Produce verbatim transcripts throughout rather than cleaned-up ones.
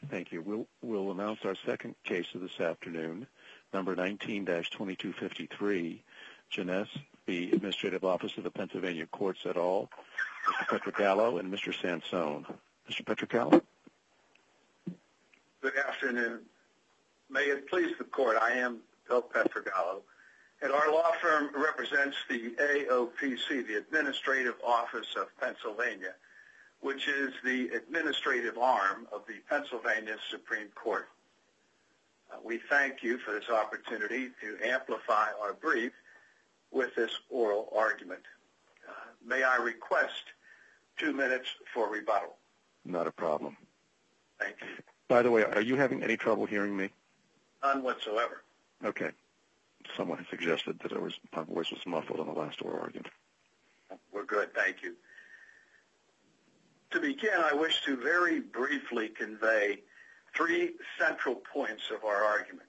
Thank you. We'll, we'll announce our second case of this afternoon, number nineteen dash twenty-two fifty-three, Jeunesse v. Administrative Office of the Pennsylvania Courts et al., Mister Petrogallo and Mister Sansone. Mister Petrogallo? Good afternoon. May it please the Court, I am Bill Petrogallo, and our law firm represents the A O P C, the Administrative Office of Pennsylvania, which is the administrative arm of the Pennsylvania Supreme Court. Uh, we thank you for this opportunity to amplify our brief with this oral argument. Uh, may I request two minutes for rebuttal? Not a problem. Thank you. By the way, are you having any trouble hearing me? None whatsoever. Okay. Someone has suggested that it was, my voice was muffled in the last oral argument. We're good, thank you. To begin, I wish to very briefly convey three central points of our argument.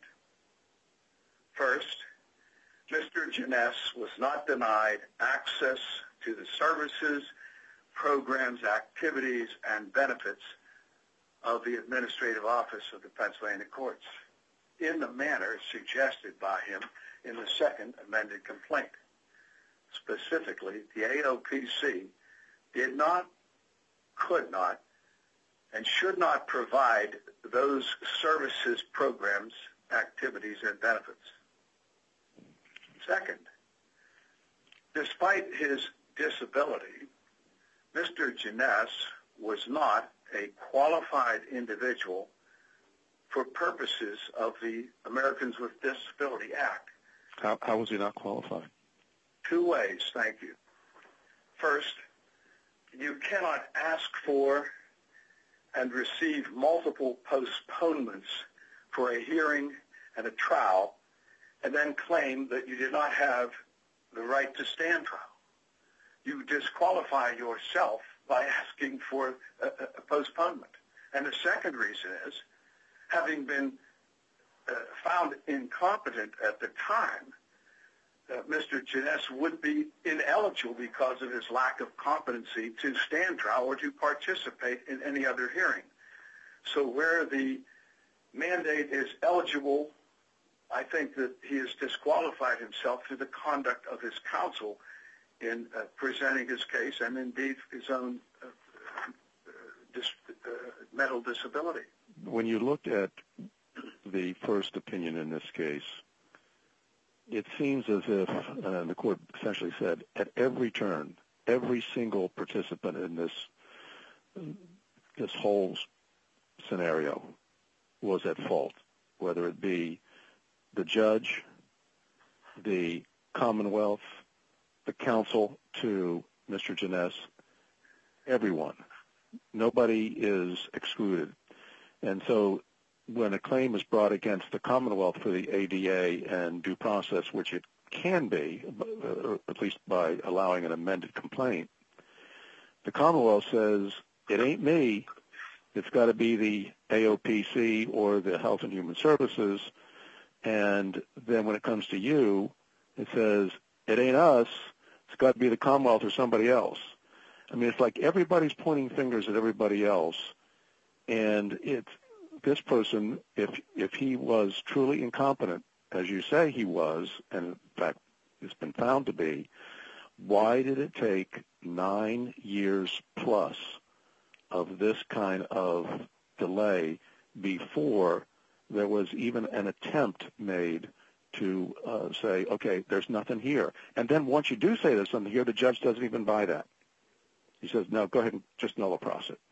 First, Mister Jeunesse was not denied access to the services, programs, activities, and benefits of the Administrative Office of the Pennsylvania Courts in the manner suggested by him in the second amended complaint. Specifically, the A O P C did not, could not, and should not provide those services, programs, activities, and benefits. Second, despite his disability, Mister Jeunesse was not a qualified individual for purposes of the Americans with Disability Act. How, how was he not qualified? Two ways, thank you. First, you cannot ask for and receive multiple postponements for a hearing and a trial and then claim that you did not have the right to stand trial. You disqualify yourself by asking for a, a postponement. And the second reason is, having been uh, found incompetent at the time, uh, Mister Jeunesse would be ineligible because of his lack of competency to stand trial or to participate in any other hearing. So where the mandate is eligible, I think that he has disqualified himself through the conduct of his counsel in uh, presenting his case and indeed his own uh, uh, dis uh, mental disability. When you looked at the first opinion in this case, it seems as if uh, the court essentially said at every turn, every single participant in this this whole scenario was at fault, whether it be the judge, the Commonwealth, the counsel to Mister Jeunesse, everyone. Nobody is excluded. And so when a claim is brought against the Commonwealth for the A D A and due process, which it can be, uh, at least by allowing an amended complaint, the Commonwealth says, it ain't me, it's got to be the A O P C or the Health and Human Services. And then when it comes to you, it says, it ain't us, it's got to be the Commonwealth or somebody else. I mean, it's like everybody's pointing fingers at everybody else. And it's this person, if if he was truly incompetent, as you say he was, and in fact it's been found to be, why did it take nine years plus of this kind of delay before there was even an attempt made to uh, say, okay, there's nothing here? And then once you do say there's something here, the judge doesn't even buy that. He says, no, go ahead and just nullify it.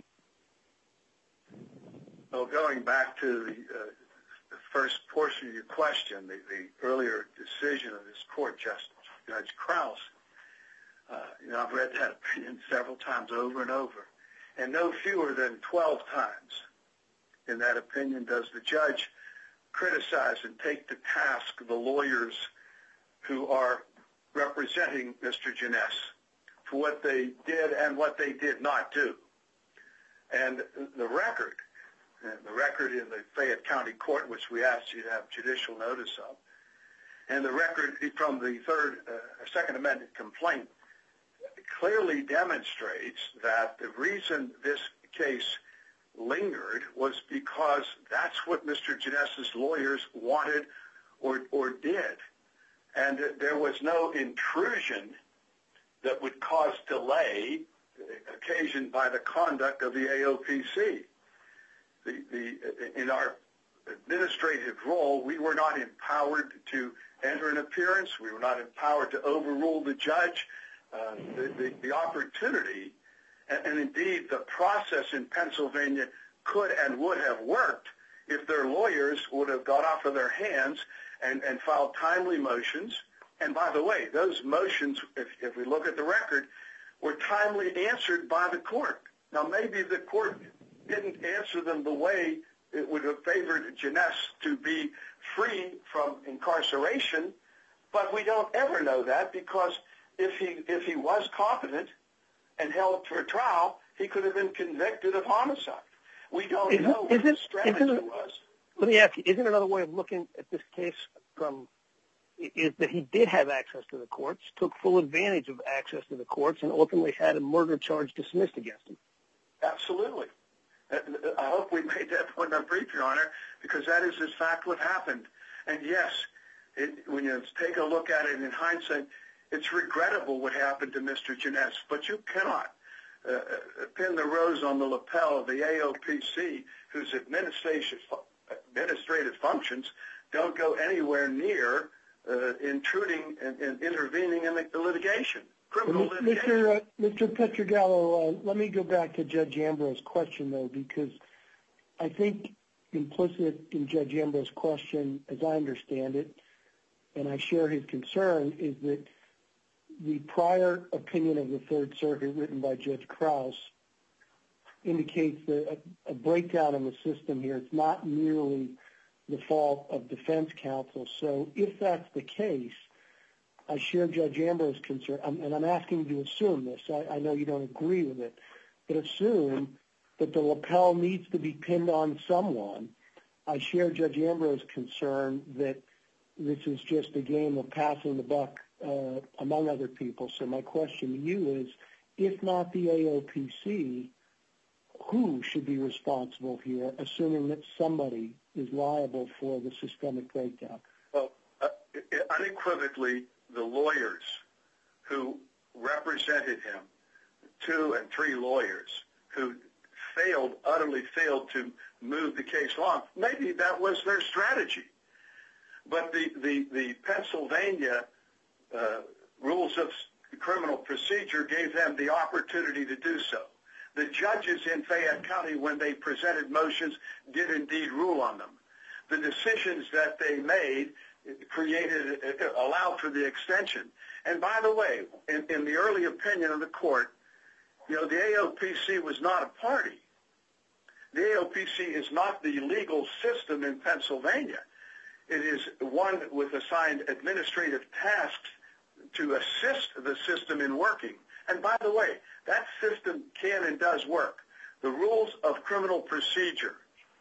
Well, going back to the, uh, the first portion of your question, the, the earlier decision of this court, Justice Judge Krause, uh, you know, I've read that opinion several times over and over, and no fewer than twelve times in that opinion does the judge criticize and take to task the lawyers who are representing Mister Jeunesse for what they did and what they did not do. And the record, the record in the Fayette County Court, which we asked you to have judicial notice of, and the record from the third, uh, second amended complaint clearly demonstrates that the reason this case lingered was because that's what Mister Janess's lawyers wanted or, or did. And there was no intrusion that would cause delay occasioned by the conduct of the A O P C. The, the, in our administrative role, we were not empowered to enter an appearance. We were not empowered to overrule the judge. Uh, the, the, the opportunity, and, and indeed the process in Pennsylvania could and would have worked if their lawyers would have got off of their hands and, and filed timely motions. And by the way, those motions, if, if we look at the record, were timely answered by the court. Now, maybe the court didn't answer them the way it would have favored Janess to be free from incarceration, but we don't ever know that, because if he if he was competent and held for trial, he could have been convicted of homicide. We don't is know it, what the it, strategy it, was. Let me ask you, isn't another way of looking at this case from is that he did have access to the courts, took full advantage of access to the courts, and ultimately had a murder charge dismissed against him? Absolutely. I hope we made that point in our brief, Your Honor, because that is in fact what happened. And yes, it, when you take a look at it in hindsight, it's regrettable what happened to Mister Janess, but you cannot uh, pin the rose on the lapel of the A O P C, whose administrative, administrative functions don't go anywhere near uh, intruding and, and intervening in the, the litigation. Criminal Mister litigation. Mister Uh, Mister Pietragallo, uh, let me go back to Judge Ambrose's question, though, because I think implicit in Judge Ambrose's question, as I understand it, and I share his concern, is that the prior opinion of the Third Circuit written by Judge Krause indicates that a, a breakdown in the system here. It's not merely the fault of defense counsel. So if that's the case, I share Judge Ambrose's concern, and I'm asking you to assume this. I, I know you don't agree with it, but assume that the lapel needs to be pinned on someone. I share Judge Ambrose's concern that this is just a game of passing the buck uh, among other people. So my question to you is, if not the A O P C, who should be responsible here, assuming that somebody is liable for the systemic breakdown? Well, uh, unequivocally, the lawyers who represented him, two and three lawyers who failed, utterly failed to move the case along. Maybe that was their strategy. But the, the, the Pennsylvania uh, rules of criminal procedure gave them the opportunity to do so. The judges in Fayette County, when they presented motions, did indeed rule on them. The decisions that they made created, allowed for the extension. And by the way, in, in the early opinion of the court, you know, the A O P C was not a party. The A O P C is not the legal system in Pennsylvania. It is one with assigned administrative tasks to assist the system in working. And by the way, that system can and does work. The rules of criminal procedure,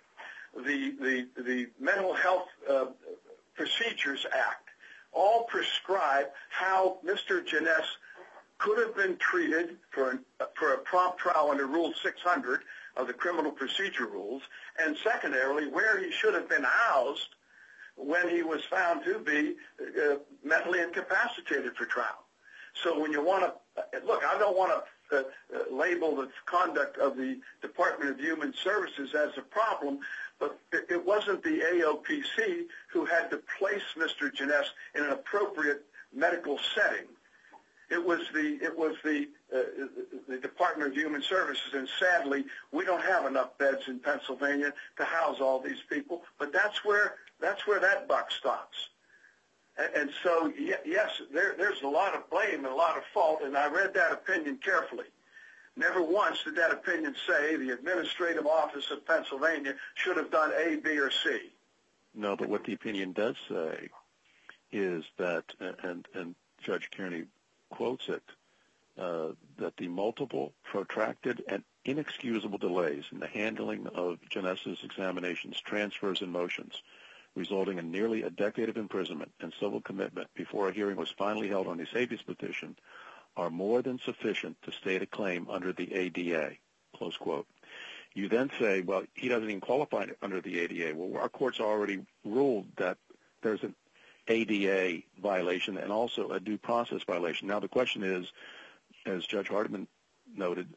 the, the, the Mental Health uh, Procedures Act, all prescribe how Mister Janess could have been treated for, an, for a prompt trial under Rule six hundred of the Criminal Procedure Rules, and secondarily, where he should have been housed when he was found to be uh, mentally incapacitated for trial. So when you want to, uh, look, I don't want to uh, uh, label the conduct of the Department of Human Services as a problem, but it, it wasn't the A O P C who had to place Mister Janess in an appropriate medical setting. It was the it was the uh, the Department of Human Services, and sadly, we don't have enough beds in Pennsylvania to house all these people. But that's where that's where that buck stops. And, and so, yes, there, there's a lot of blame and a lot of fault. And I read that opinion carefully. Never once did that opinion say the Administrative Office of Pennsylvania should have done A, B, or C. No, but what the opinion does say is that, and and Judge Kearney quotes it, uh, that the multiple, protracted, and inexcusable delays in the handling of Janess's examinations, transfers, and motions, resulting in nearly a decade of imprisonment and civil commitment before a hearing was finally held on his habeas petition, are more than sufficient to state a claim under the A D A, close quote. You then say, well, he doesn't even qualify under the A D A. Well, our court's already ruled that there's an A D A violation and also a due process violation. Now the question is, as Judge Hardiman noted,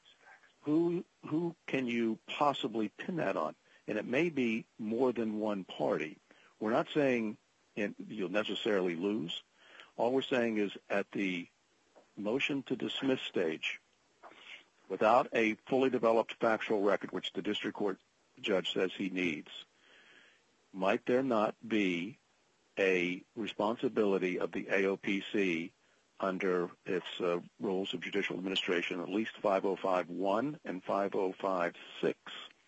who who can you possibly pin that on? And it may be more than one party. We're not saying you'll necessarily lose. All we're saying is at the motion to dismiss stage, without a fully developed factual record, which the district court judge says he needs, might there not be a responsibility of the A O P C under its uh, rules of judicial administration, at least five oh five one and five oh five six,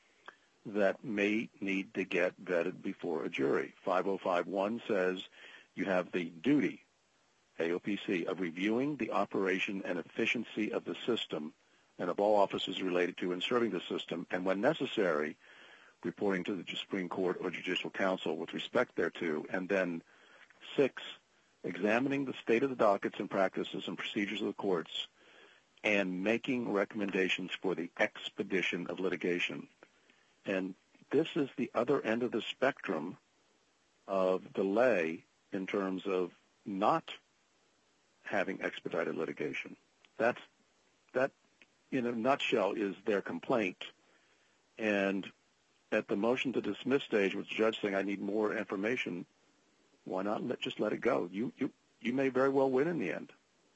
that may need to get vetted before a jury? five oh five one says you have the duty, A O P C, of reviewing the operation and efficiency of the system and of all offices related to and serving the system, and when necessary, reporting to the Supreme Court or Judicial Council with respect thereto. And then six, examining the state of the dockets and practices and procedures of the courts and making recommendations for the expedition of litigation. And this is the other end of the spectrum of delay in terms of not having expedited litigation. That's, that, in a nutshell, is their complaint. And at the motion to dismiss stage, with the judge saying, I need more information, why not let, just let it go? You, you, you may very well win in the end.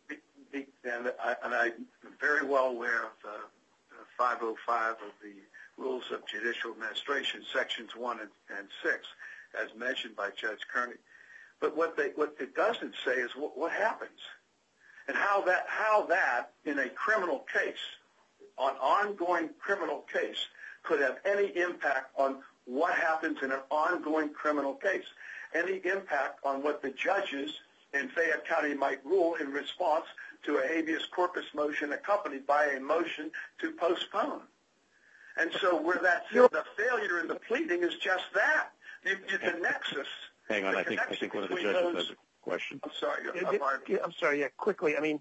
And, I, and I'm very well aware of uh, five oh five of the Rules of Judicial Administration, sections one and, and six, as mentioned by Judge Kearney. But what, they, what it doesn't say is what, what happens and how that, how that in a criminal case, an ongoing criminal case, could have any impact on what happens in an ongoing criminal case, any impact on what the judges in Fayette County might rule in response to a habeas corpus motion accompanied by a motion to postpone. And so where that the failure in the pleading is just that. You, you, the nexus. Hang on, I think I think one of the judges those, has a question. I'm sorry. I'm, I'm, I'm sorry. Yeah, quickly. I mean,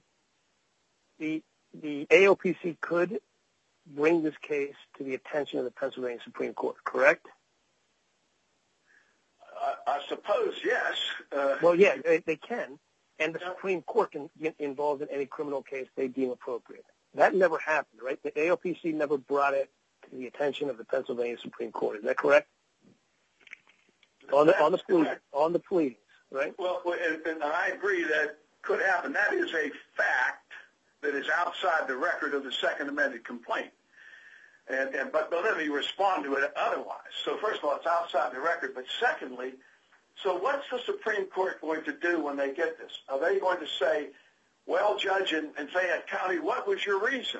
the the A O P C could bring this case to the attention of the Pennsylvania Supreme Court, correct? I, I suppose yes. Uh, well, yeah, they, they can, and the Supreme Court can get involved in any criminal case they deem appropriate. That never happened, right? The A O P C never brought it to the attention of the Pennsylvania Supreme Court. Is that correct? On the on the plea, on the pleadings, right? Well, and, and I agree that could happen. That is a fact that is outside the record of the Second Amended complaint. And, and but, but let me respond to it otherwise. So first of all, it's outside the record. But secondly, so what's the Supreme Court going to do when they get this? Are they going to say, well, Judge in, in Fayette County, what was your reason?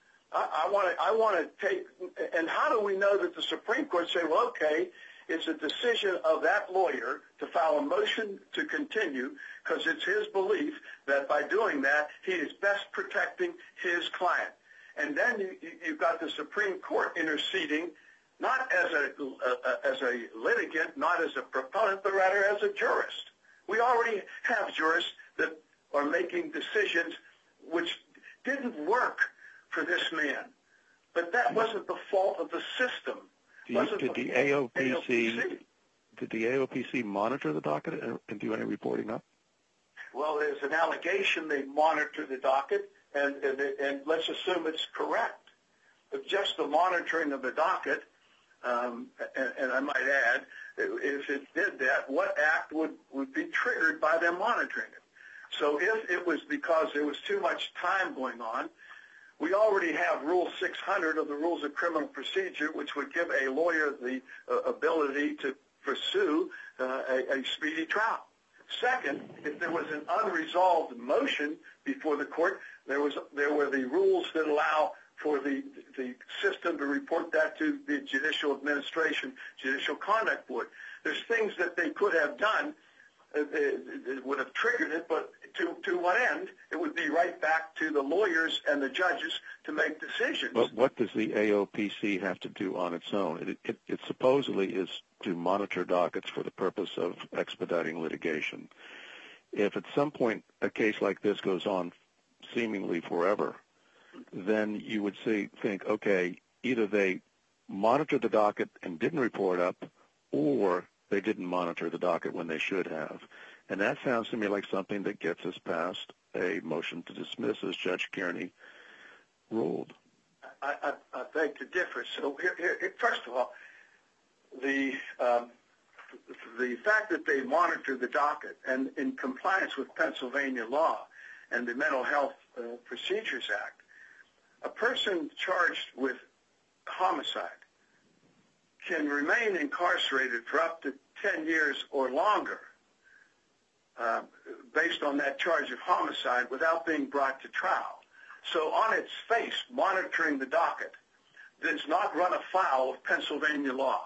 I want to I want to take, and how do we know that the Supreme Court say, well, okay, it's a decision of that lawyer to file a motion to continue because it's his belief that by doing that, he is best protecting his client. And then you, you've got the Supreme Court interceding, not as a, a as a litigant, not as a proponent, but rather as a jurist. We already have jurists that are making decisions which didn't work for this man, but that wasn't the fault of the system. You, did the, the A O P C did the A O P C monitor the docket and, and do any reporting up? Well, there's an allegation they monitor the docket, and, and, and let's assume it's correct. But just the monitoring of the docket, um, and, and I might add, if it did that, what act would, would be triggered by them monitoring it? So if it was because there was too much time going on, we already have Rule six hundred of the Rules of Criminal Procedure, which would give a lawyer the uh, ability to pursue uh, a, a speedy trial. Second, if there was an unresolved motion before the court, there was there were the rules that allow for the the system to report that to the Judicial Administration, Judicial Conduct Board. There's things that they could have done uh, that would have triggered it, but to to what end? It would be right back to the lawyers and the judges to make decisions. But what does the A O P C have to do on its own? It, it, it supposedly is to monitor dockets for the purpose of expediting litigation. If at some point a case like this goes on seemingly forever, then you would see, think, okay, either they monitored the docket and didn't report up, or they didn't monitor the docket when they should have. And that sounds to me like something that gets us past a motion to dismiss, as Judge Kearney ruled. I, I, I beg to differ. So here, here, first of all, the um, the fact that they monitored the docket and in compliance with Pennsylvania law and the Mental Health uh, Procedures Act, a person charged with homicide can remain incarcerated for up to ten years or longer uh, based on that charge of homicide without being brought to trial. So on its face, monitoring the docket does not run afoul of Pennsylvania law.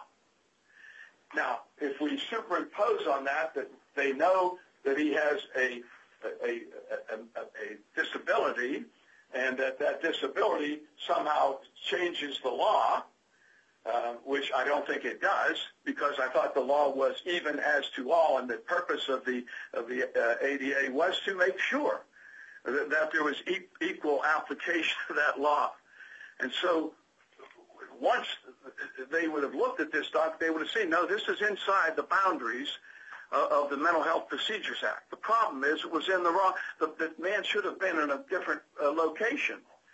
Now, if we superimpose on that that they know that he has a, a, a, a, a disability and that that disability somehow changes the law, uh, which I don't think it does, because I thought the law was even as to all, and the purpose of the, of the uh, A D A was to make sure that, that there was e- equal application of that law. And so once they would have looked at this doc, they would have seen, no, this is inside the boundaries uh, of the Mental Health Procedures Act. The problem is it was in the wrong, the, the man should have been in a different uh, location,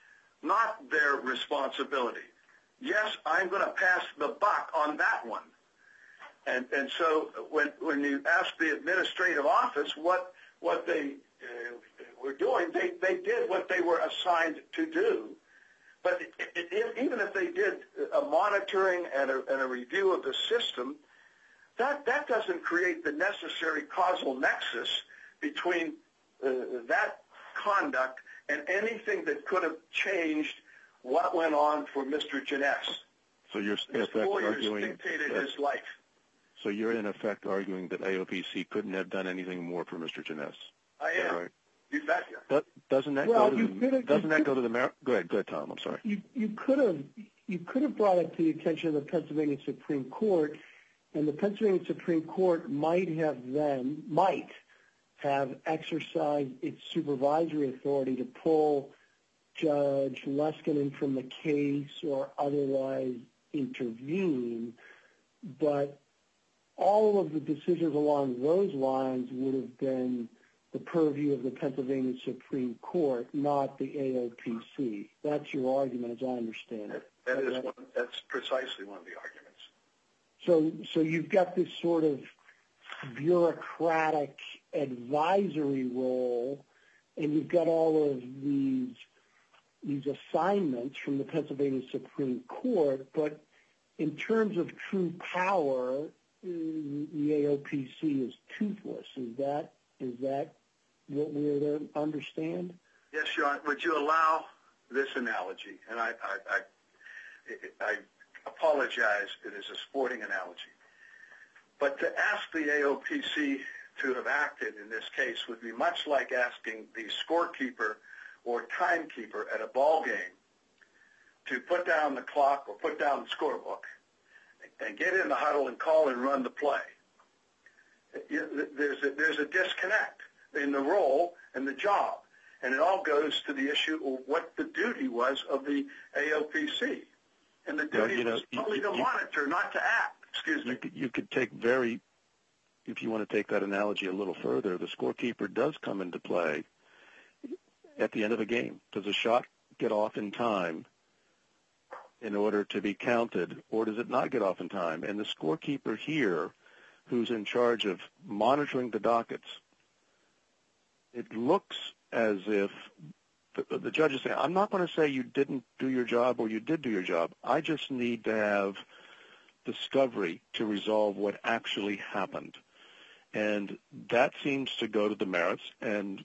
not their responsibility. Yes, I'm going to pass the buck on that one. And and so when when you ask the administrative office what what they uh, were doing, they, they did what they were assigned to do. But it, it, even if they did a monitoring and a, and a review of the system, that, that doesn't create the necessary causal nexus between uh, that conduct and anything that could have changed what went on for Mister Janess. So you're in His effect lawyers arguing dictated that, his life. So you're in effect arguing that A O P C couldn't have done anything more for Mister Janess. I am. Right? You betcha. But doesn't that well, go to the, doesn't that go to the mer- go ahead, go ahead, Tom. I'm sorry. You you could have you could have brought it to the attention of the Pennsylvania Supreme Court, and the Pennsylvania Supreme Court might have then might have exercised its supervisory authority to pull Judge Leskinen from the case or otherwise intervene, but all of the decisions along those lines would have been the purview of the Pennsylvania Supreme Court, not the A O P C. That's your argument, as I understand it. That is one, that's precisely one of the arguments. So, so you've got this sort of bureaucratic advisory role, and you've got all of these these assignments from the Pennsylvania Supreme Court, but in terms of true power, the A O P C is toothless. Is that is that what we're to understand? Yes, Sean. Would you allow this analogy? And I, I, I, I apologize. It is a sporting analogy. But to ask the A O P C to have acted in this case would be much like asking the scorekeeper or timekeeper at a ball game to put down the clock or put down the scorebook and get in the huddle and call and run the play. There's a, there's a disconnect in the role and the job, and it all goes to the issue of what the duty was of the A O P C. And the duty well, you know, was only to you, monitor, not to act. Excuse me. You could, you could take very, if you want to take that analogy a little further, the scorekeeper does come into play at the end of a game. Does a shot get off in time in order to be counted, or does it not get off in time? And the scorekeeper here, who's in charge of monitoring the dockets, it looks as if the, the judge is saying, I'm not going to say you didn't do your job or you did do your job. I just need to have discovery to resolve what actually happened. And that seems to go to the merits, and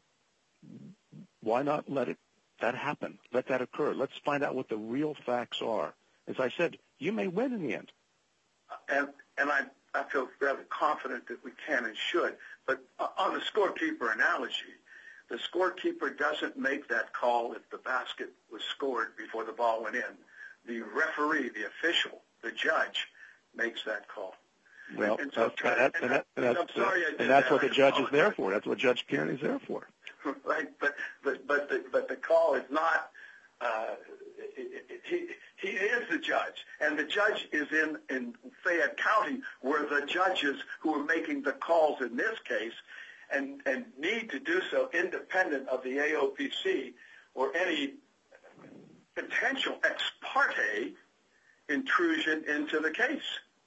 why not let it that happen? Let that occur. Let's find out what the real facts are. As I said, you may win in the end. And, and I, I feel rather confident that we can and should. But on the scorekeeper analogy, the scorekeeper doesn't make that call if the basket was scored before the ball went in. The referee, the official, the judge makes that call. Well, and, so, that's, that, and, that, and, that's, I'm sorry I did and that's that. what the judge is there for. That's what Judge Kearney is there for. Right, but but but the, but the call is not uh, he, he is the judge, and the judge is in, in Fayette County, where the judges who are making the calls in this case and, and need to do so independent of the A O P C or any potential ex parte intrusion into the case.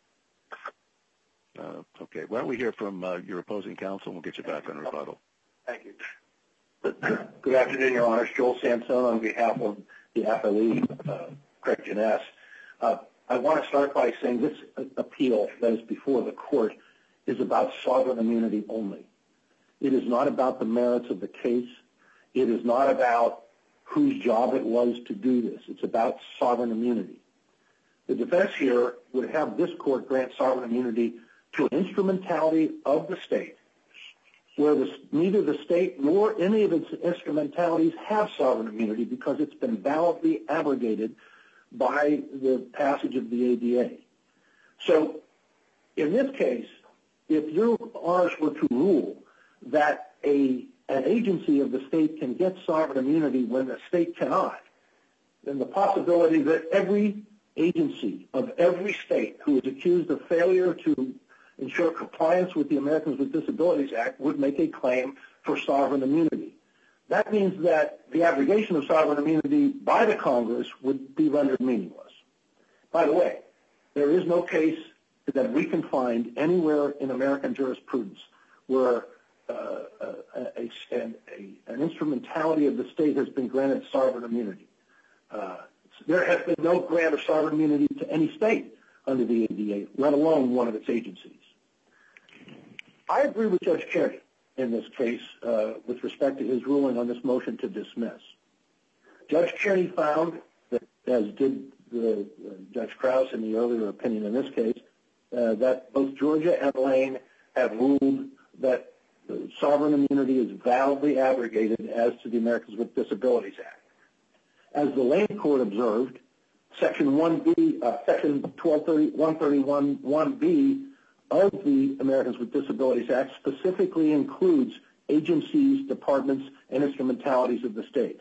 Uh, okay. Why don't we hear from uh, your opposing counsel, and we'll get you back on rebuttal. Thank you. Good afternoon, Your Honors. Joel Sansone on behalf of the F L E, uh, Craig Janess. Uh, I want to start by saying this appeal that is before the court is about sovereign immunity only. It is not about the merits of the case. It is not about whose job it was to do this. It's about sovereign immunity. The defense here would have this court grant sovereign immunity to an instrumentality of the state where the, neither the state nor any of its instrumentalities have sovereign immunity because it's been validly abrogated by the passage of the A D A. So in this case, if your honors were to rule that a, an agency of the state can get sovereign immunity when the state cannot, then the possibility that every agency of every state who is accused of failure to ensure compliance with the Americans with Disabilities Act would make a claim for sovereign immunity. That means that the abrogation of sovereign immunity by the Congress would be rendered meaningless. By the way, there is no case that we can find anywhere in American jurisprudence where uh, a, a, a, an instrumentality of the state has been granted sovereign immunity. Uh, there has been no grant of sovereign immunity to any state under the A D A, let alone one of its agencies. I agree with Judge Kearney in this case uh, with respect to his ruling on this motion to dismiss. Judge Kearney found that, as did the, uh, Judge Krause in the earlier opinion in this case, uh, that both Georgia and Lane have ruled that uh, sovereign immunity is validly abrogated as to the Americans with Disabilities Act. As the Lane Court observed, Section one B, uh, Section one thirty-one one B of the Americans with Disabilities Act specifically includes agencies, departments, and instrumentalities of the state.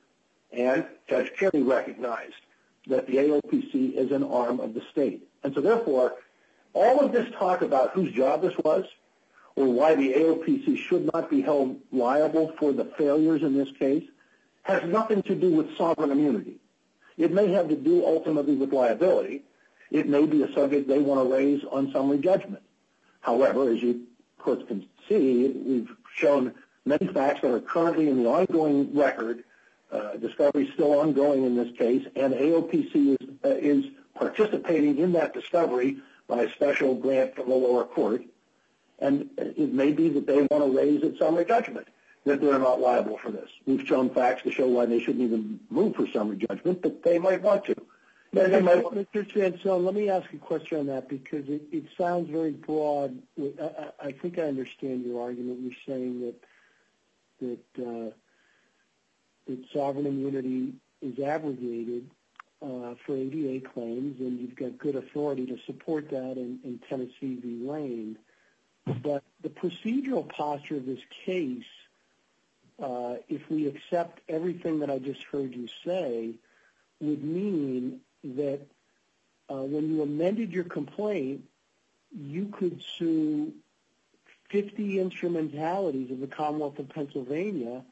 And Judge Kearney recognized that the A O P C is an arm of the state. And so therefore, all of this talk about whose job this was or why the A O P C should not be held liable for the failures in this case has nothing to do with sovereign immunity. It may have to do ultimately with liability. It may be a subject they want to raise on summary judgment. However, as you courts can see, we've shown many facts that are currently in the ongoing record. Uh, discovery is still ongoing in this case, and A O P C is, uh, is participating in that discovery by a special grant from the lower court. And it may be that they want to raise at summary judgment that they're not liable for this. We've shown facts to show why they shouldn't even move for summary judgment, but they might want to. Mister Sansone, let me ask a question on that because it, it sounds very broad. I, I think I understand your argument. You're saying that that, uh, that sovereign immunity is abrogated uh, for A D A claims, and you've got good authority to support that in, in Tennessee v. Lane. But the procedural posture of this case, uh, if we accept everything that I just heard you say, would mean that uh, when you amended your complaint, you could sue fifty instrumentalities of the Commonwealth of Pennsylvania,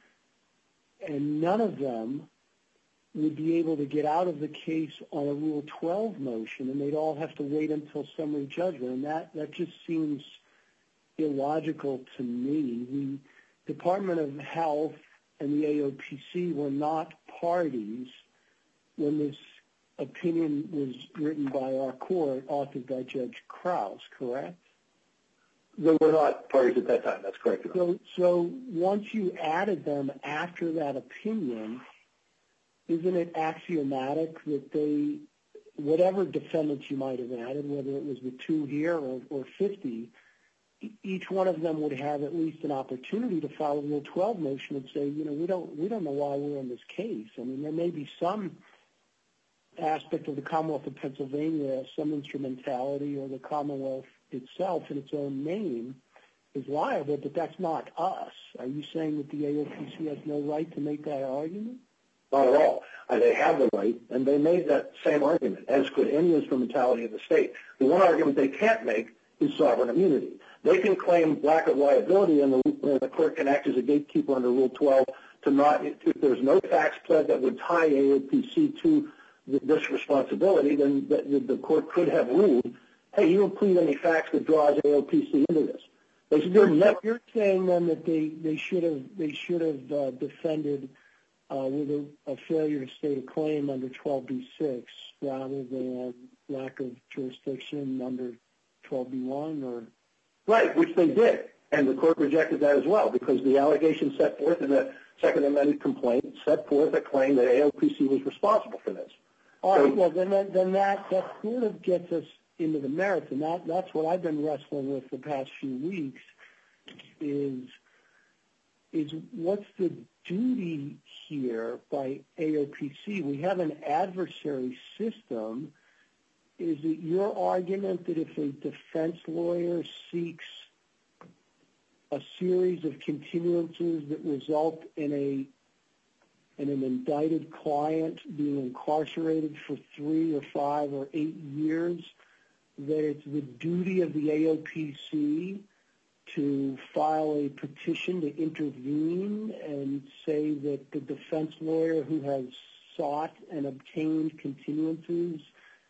and none of them would be able to get out of the case on a Rule twelve motion, and they'd all have to wait until summary judgment. And that, that just seems illogical to me. The Department of Health and the A O P C were not parties when this opinion was written by our court, authored by Judge Krause, correct? They were not parties at that time. That's correct. So, so once you added them after that opinion, isn't it axiomatic that they, whatever defendants you might have added, whether it was the two here or, or fifty, each one of them would have at least an opportunity to file a Rule twelve motion and say, you know, we don't we don't know why we're in this case. I mean, there may be some aspect of the Commonwealth of Pennsylvania, some instrumentality, or the Commonwealth itself in its own name is liable, but that's not us. Are you saying that the A O P C has no right to make that argument? Not at all. Uh, they have the right, and they made that same argument, as could any instrumentality of the state. The one argument they can't make is sovereign immunity. They can claim lack of liability, and the, uh, the court can act as a gatekeeper under Rule twelve to not, if there's no facts pled that would tie A O P C to the, this responsibility, then the, the court could have ruled, hey, you don't plead any facts that draws A O P C into this. They should you're, never, you're saying then that they, they should have they should have uh, defended uh, with a, a failure to state a claim under twelve B six rather than lack of jurisdiction under twelve B one, or right, which they did, and the court rejected that as well because the allegation set forth in the Second Amendment complaint set forth a claim that A O P C was responsible for this. All right, well then then that that sort of gets us into the merits, and that that's what I've been wrestling with the past few weeks. Is is what's the duty here by A O P C? We have an adversary system. Is it your argument that if a defense lawyer seeks a series of continuances that result in a in an indicted client being incarcerated for three or five or eight years, that it's the duty of the A O P C to file a petition to intervene and say that the defense lawyer who has sought and obtained continuances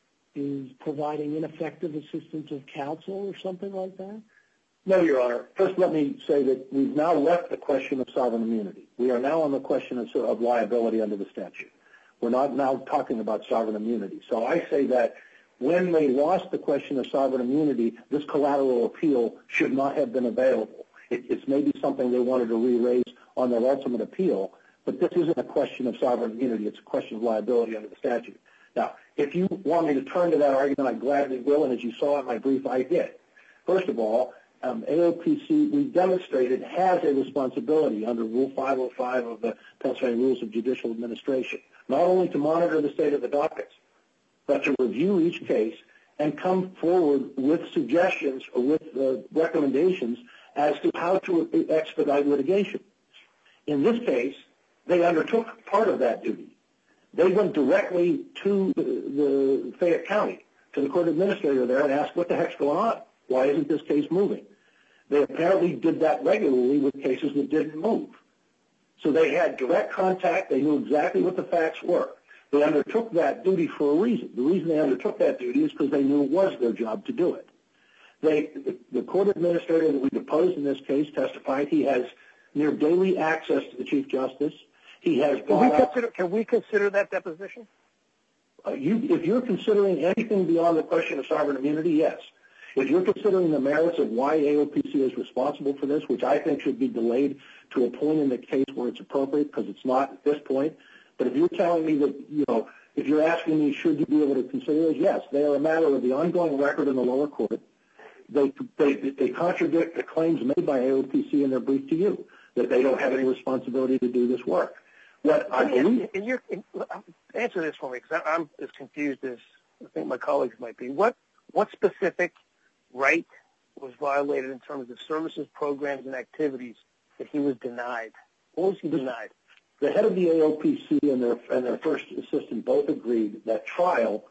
is providing ineffective assistance of counsel or something like that? No, Your Honor. First, let me say that we've now left the question of sovereign immunity. We are now on the question of, of liability under the statute. We're not now talking about sovereign immunity. So I say that when they lost the question of sovereign immunity, this collateral appeal should not have been available. It, it's maybe something they wanted to re-raise on their ultimate appeal, but this isn't a question of sovereign immunity. It's a question of liability under the statute. Now, if you want me to turn to that argument, I gladly will, and as you saw in my brief, I did. First of all, um, A O P C, we demonstrated, has a responsibility under Rule five oh five of the Pennsylvania Rules of Judicial Administration, not only to monitor the state of the dockets, but to review each case and come forward with suggestions or with uh, recommendations as to how to expedite litigation. In this case, they undertook part of that duty. They went directly to the, the Fayette County, to the court administrator there, and asked, what the heck's going on? Why isn't this case moving? They apparently did that regularly with cases that didn't move. So they had direct contact. They knew exactly what the facts were. They undertook that duty for a reason. The reason they undertook that duty is because they knew it was their job to do it. They, the, the court administrator that we deposed in this case testified he has near daily access to the Chief Justice. He has can, we consider, can we consider that deposition? Uh, you, if you're considering anything beyond the question of sovereign immunity, yes. If you're considering the merits of why A O P C is responsible for this, which I think should be delayed to a point in the case where it's appropriate, because it's not at this point, but if you're telling me that, you know, if you're asking me should you be able to consider those, yes, they are a matter of the ongoing record in the lower court. They, they, they contradict the claims made by A O P C in their brief to you, that they don't have any responsibility to do this work. What I believe, in your, in, answer this for me, because I'm as confused as I think my colleagues might be. What what specific right was violated in terms of services, programs, and activities that he was denied? What was he denied? The head of the A O P C and their and their first assistant both agreed that trial,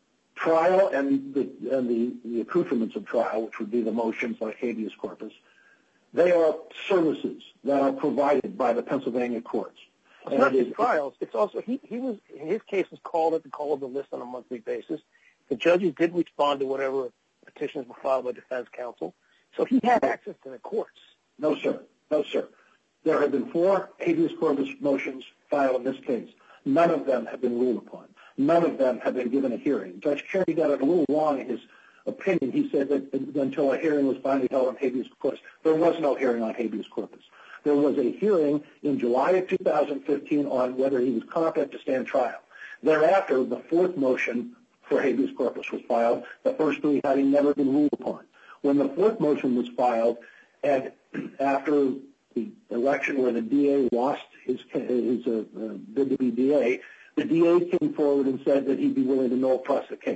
trial and the and the, the accoutrements of trial, which would be the motions like habeas corpus, they are services that are provided by the Pennsylvania courts. It's not just trials. It's also he, he was his case was called at the call of the list on a monthly basis. The judges did respond to whatever petitions were filed by defense counsel, so he had access to the courts. No, sir. No, sir. There have been four habeas corpus motions filed in this case. None of them have been ruled upon. None of them have been given a hearing. Judge Carey got it a little wrong in his opinion. He said that until a hearing was finally held on habeas corpus, there was no hearing on habeas corpus. There was a hearing in July of two thousand fifteen on whether he was competent to stand trial. Thereafter, the fourth motion for habeas corpus was filed, the first three having never been ruled upon. When the fourth motion was filed, and after the election where the D A lost his, his uh, uh, bid to be D A, the D A came forward and said that he'd be willing to no-fuss the case.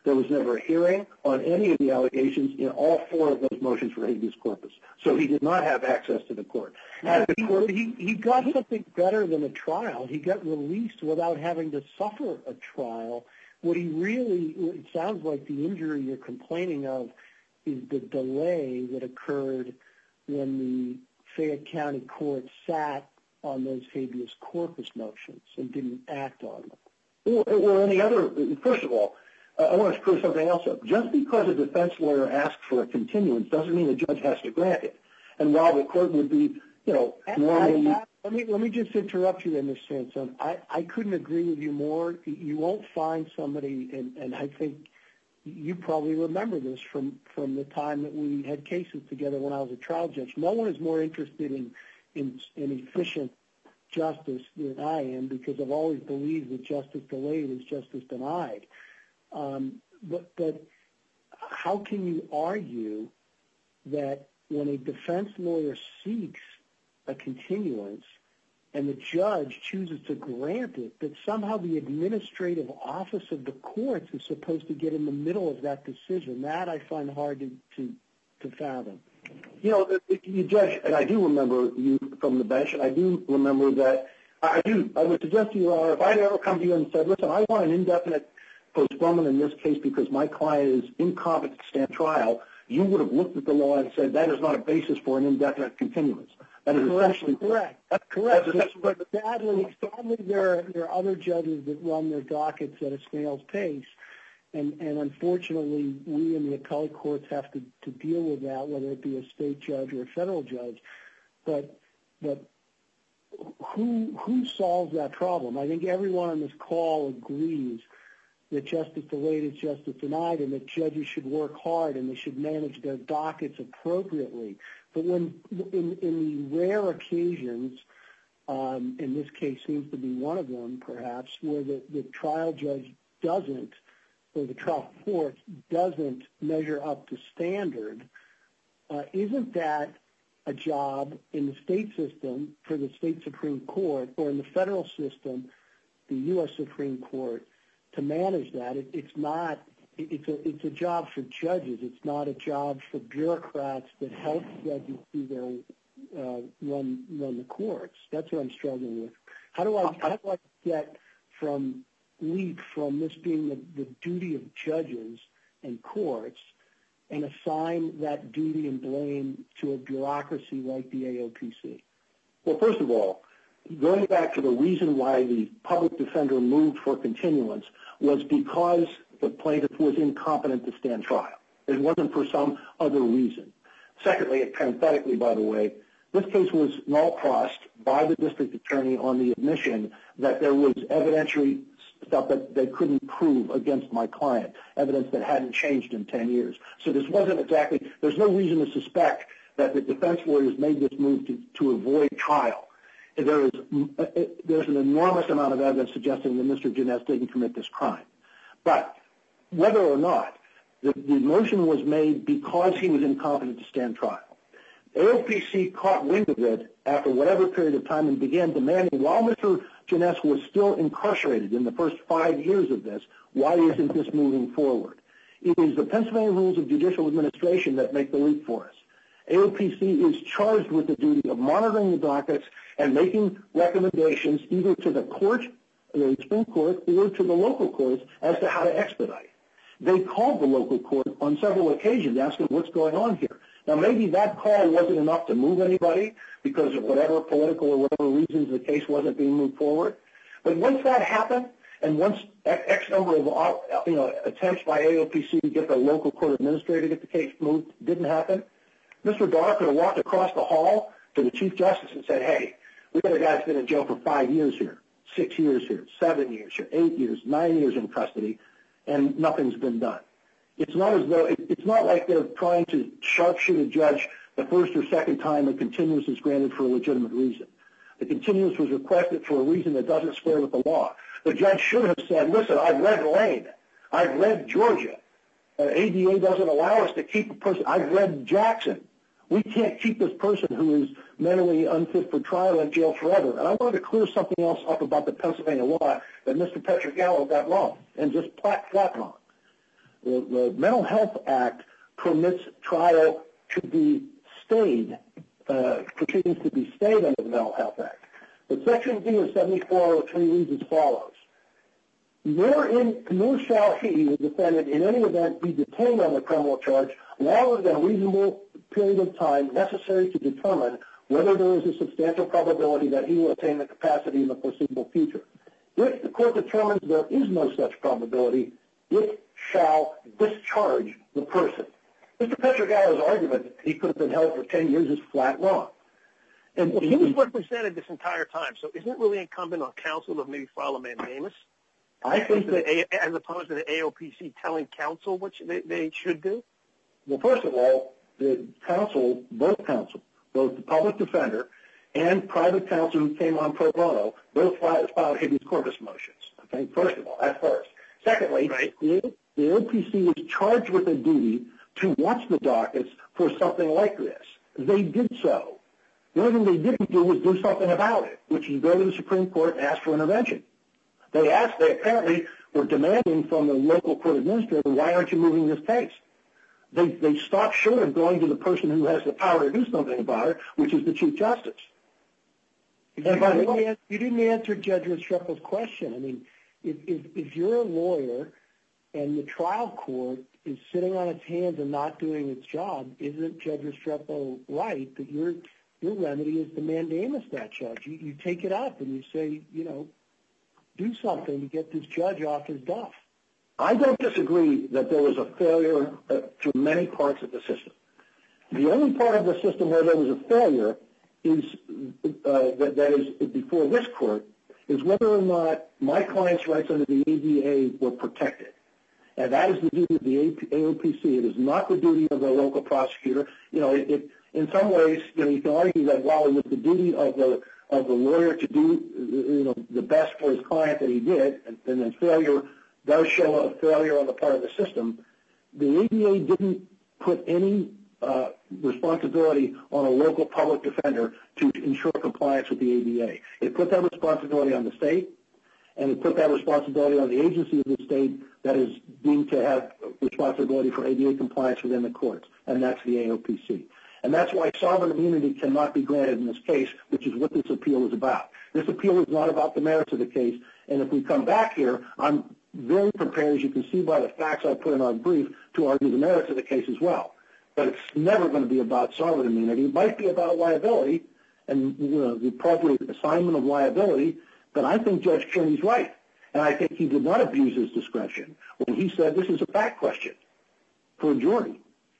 There was never a hearing on any of the allegations in all four of those motions for habeas corpus. So he did not have access to the court. And the court he, he got something better than a trial. He got released without having to suffer a trial. What he really, it sounds like the injury you're complaining of is the delay that occurred when the Fayette County Court sat on those habeas corpus motions and didn't act on them. Or, or any other, first of all, uh, I want to clear something else up. Just because a defense lawyer asks for a continuance doesn't mean the judge has to grant it. And while the court would be, you know, normally... I, I, let me let me just interrupt you there, Mister Sansone. I, I couldn't agree with you more. You won't find somebody, and, and I think you probably remember this from, from the time that we had cases together when I was a trial judge. No one is more interested in, in, in efficient justice than I am, because I've always believed that justice delayed is justice denied. Um, but, but how can you argue that when a defense lawyer seeks a continuance and the judge chooses to grant it, that somehow the administrative office of the courts is supposed to get in the middle of that decision? That I find hard to, to, to fathom. You know, you judge, and I do remember you from the bench, and I do remember that I do. I would suggest to you, Your Honor, if I'd ever come to you and said, listen, I want an indefinite postponement in this case because my client is incompetent to stand trial, you would have looked at the law and said that is not a basis for an indefinite continuance. That is correct, essentially correct. That's correct. That's but, but sadly, sadly, there are, there are other judges that run their dockets at a snail's pace, and, and unfortunately, we in the appellate courts have to, to deal with that, whether it be a state judge or a federal judge. But but who who solves that problem? I think everyone on this call agrees that justice delayed is justice denied, and that judges should work hard and they should manage their dockets appropriately. But when, in, in the rare occasions, um, in this case seems to be one of them perhaps, where the, the trial judge doesn't, or the trial court doesn't measure up to standard, uh, isn't that a job in the state system for the state Supreme Court, or in the federal system, the U S Supreme Court, to manage that? It, it's not. It's a it's a job for judges. It's not a job for bureaucrats that help judges do their uh, run run the courts. That's what I'm struggling with. How do I how do I get from leap from this being the, the duty of judges and courts, and assign that duty and blame to a bureaucracy like the A O P C? Well, first of all, going back to the reason why the public defender moved for continuance was because the plaintiff was incompetent to stand trial. It wasn't for some other reason. Secondly, and parenthetically, by the way, this case was null-crossed by the district attorney on the admission that there was evidentiary stuff that they couldn't prove against my client, evidence that hadn't changed in ten years. So this wasn't exactly, there's no reason to suspect that the defense lawyers made this move to, to avoid trial. There is there's an enormous amount of evidence suggesting that Mister Jeunesse didn't commit this crime. But whether or not, the, the motion was made because he was incompetent to stand trial. A O P C caught wind of it after whatever period of time and began demanding, while Mister Jeunesse was still incarcerated in the first five years of this, why isn't this moving forward? It is the Pennsylvania Rules of Judicial Administration that make the leap for us. A O P C is charged with the duty of monitoring the dockets and making recommendations either to the court, the Supreme Court, or to the local courts as to how to expedite. They called the local court on several occasions asking what's going on here. Now, maybe that call wasn't enough to move anybody because of whatever political or whatever reasons the case wasn't being moved forward. But once that happened, and once X number of you know, attempts by A O P C to get the local court administrator to get the case moved didn't happen, Mister Darr could have walked across the hall to the Chief Justice and said, hey, we got a guy that's been in jail for five years here, six years here, seven years here, eight years, nine years in custody, and nothing's been done. It's not as though, it's not like they're trying to sharpshoot a judge the first or second time a continuance is granted for a legitimate reason. The continuance was requested for a reason that doesn't square with the law. The judge should have said, listen, I've read Lane. I've read Georgia. Uh, A D A doesn't allow us to keep a person. I've read Jackson. We can't keep this person who is mentally unfit for trial in jail forever. And I wanted to clear something else up about the Pennsylvania law that Mister Petrogallo got wrong, and just flat, flat wrong. the, the Mental Health Act permits trial to be stayed, uh, proceedings to be stayed under the Mental Health Act. But Section D of seventy-four oh three reads as follows. Nor, in, nor shall he, the defendant, in any event be detained on the criminal charge longer than a reasonable period of time necessary to determine whether there is a substantial probability that he will attain the capacity in the foreseeable future. If the court determines there is no such probability, it shall discharge the person. Mister Petrogallo's argument that he could have been held for ten years is flat wrong. And well, he was represented this entire time, so isn't it really incumbent on counsel to maybe file a mandamus? I think that, as opposed to the A O P C telling counsel what they, they should do? Well, first of all, the counsel, both counsel, both the public defender and private counsel who came on pro bono, both filed habeas corpus motions. Okay, first of all, that's first. Secondly, right. the, the A O P C was charged with a duty to watch the dockets for something like this. They did so. The only thing they didn't do was do something about it, which is go to the Supreme Court and ask for intervention. They asked, they apparently were demanding from the local court administrator, why aren't you moving this case? They, they stopped short of going to the person who has the power to do something about it, which is the Chief Justice. You didn't, you didn't answer Judge Restrepo's question. I mean, if, if, if you're a lawyer and the trial court is sitting on its hands and not doing its job, isn't Judge Restrepo right that your your remedy is to mandamus that judge? You, you take it up and you say, you know, do something to get this judge off his duff. I don't disagree that there was a failure uh, through many parts of the system. The only part of the system where there was a failure is uh, that, that is before this court is whether or not my client's rights under the A D A were protected. And that is the duty of the A O P C. It is not the duty of the local prosecutor. You know, it, it, in some ways, you know, you can argue that while it was the duty of the of the lawyer to do, you know, the best for his client that he did, and, and then failure does show a failure on the part of the system, the A D A didn't put any uh, responsibility on a local public defender to ensure compliance with the A D A. It put that responsibility on the state, and it put that responsibility on the agency of the state that is deemed to have responsibility for A D A compliance within the courts, and that's the A O P C. And that's why sovereign immunity cannot be granted in this case, which is what this appeal is about. This appeal is not about the merits of the case, and if we come back here, I'm very prepared, as you can see by the facts I put in our brief, to argue the merits of the case as well. But it's never going to be about sovereign immunity. It might be about liability and, you know, the appropriate assignment of liability, but I think Judge Kearney's right, and I think he did not abuse his discretion when he said this is a fact question for a jury.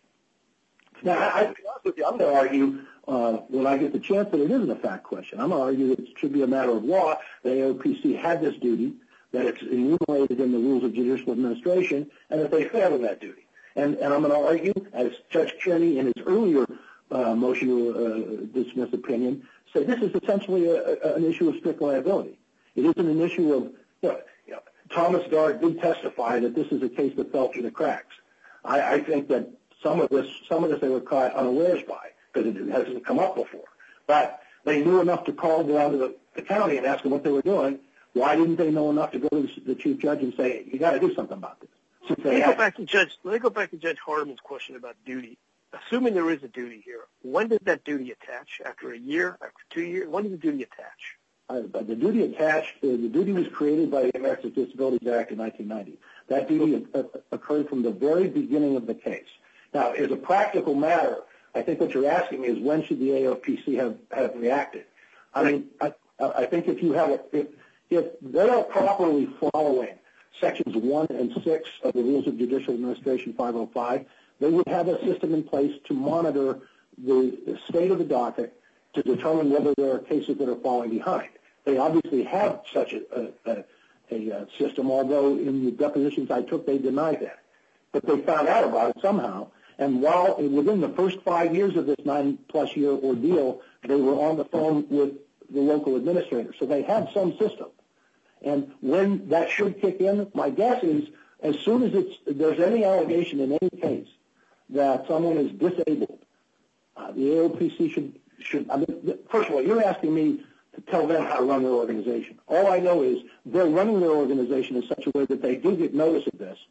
Now, I, I, to be honest with you, I'm going to argue, uh, when I get the chance, that it isn't a fact question. I'm going to argue that it should be a matter of law. The A O P C had this duty, that it's enumerated in the rules of judicial administration, and that they failed in that duty. And, and I'm going to argue, as Judge Kearney in his earlier uh, motion to uh, dismiss opinion said, this is essentially a, a, an issue of strict liability. It isn't an issue of, you know, you know, Thomas Dart did testify that this is a case that fell through the cracks. I, I think that some of this, some of this they were caught unawares by, because it hasn't come up before. But they knew enough to call down to the, the county and ask them what they were doing. Why didn't they know enough to go to the, the chief judge and say, you got to do something about this? Since they let me go back to Judge. Let me go back to Judge Hardiman's question about duty. Assuming there is a duty here, when did that duty attach? After a year? After two years? When did the duty attach? Uh, the duty attached. Uh, the duty was created by the Americans with Disabilities Act in nineteen ninety. That duty uh, occurred from the very beginning of the case. Now, as a practical matter, I think what you're asking is when should the A O P C have, have reacted? I mean, I, I think if you have a, if, if they are properly following Sections one and six of the Rules of Judicial Administration five oh five, they would have a system in place to monitor the state of the docket to determine whether there are cases that are falling behind. They obviously have such a, a, a, a system, although in the depositions I took, they denied that. But they found out about it somehow. And while within the first five years of this nine-plus year ordeal, they were on the phone with the local administrator. So they had some system. And when that should kick in, my guess is as soon as it's, there's any allegation in any case that someone is disabled, uh, the A O P C should, should I mean, first of all, you're asking me to tell them how to run their organization. All I know is they're running their organization in such a way that they do get notice of this.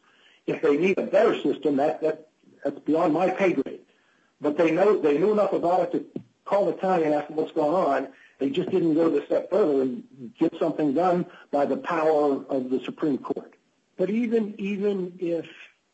If they need a better system, that, that that's beyond my pay grade. But they know they knew enough about it to call the county and ask them what's going on. They just didn't go the step further and get something done by the power of the Supreme Court. But even even if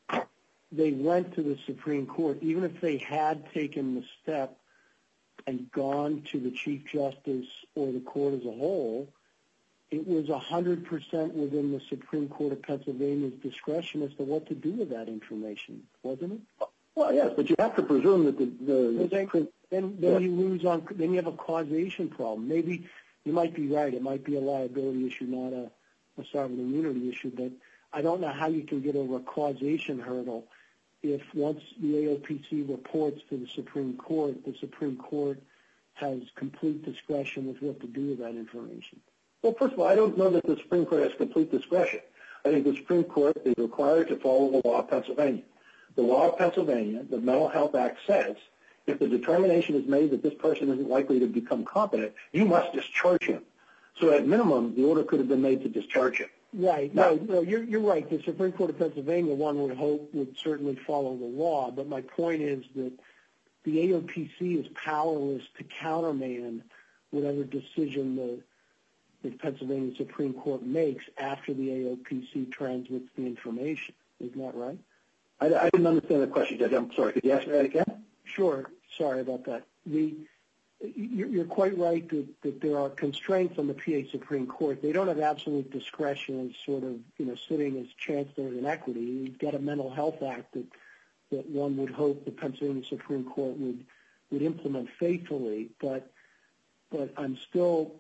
they went to the Supreme Court, even if they had taken the step and gone to the Chief Justice or the court as a whole, it was one hundred percent within the Supreme Court of Pennsylvania's discretion as to what to do with that information, wasn't it? Well, yes, but you have to presume that the, the, the Supreme Then, then you lose on. Then you have a causation problem. Maybe you might be right. It might be a liability issue, not a, a sovereign immunity issue. But I don't know how you can get over a causation hurdle if once the A O P C reports to the Supreme Court, the Supreme Court has complete discretion with what to do with that information. Well, first of all, I don't know that the Supreme Court has complete discretion. I think the Supreme Court is required to follow the law of Pennsylvania. The law of Pennsylvania, the Mental Health Act, says if the determination is made that this person isn't likely to become competent, you must discharge him. So at minimum, the order could have been made to discharge him. Right. No, no, you're, you're right. The Supreme Court of Pennsylvania, one would hope, would certainly follow the law. But my point is that the A O P C is powerless to countermand whatever decision the, the Pennsylvania Supreme Court makes after the A O P C transmits the information. Isn't that right? I, I didn't understand the question, Judge. I'm sorry. Could you ask me that again? Sure. Sorry about that. The, you're quite right that, that there are constraints on the P A Supreme Court. They don't have absolute discretion as sort of, you know, sitting as chancellors in equity. You've got a Mental Health Act that, that one would hope the Pennsylvania Supreme Court would, would implement faithfully. But, but I'm still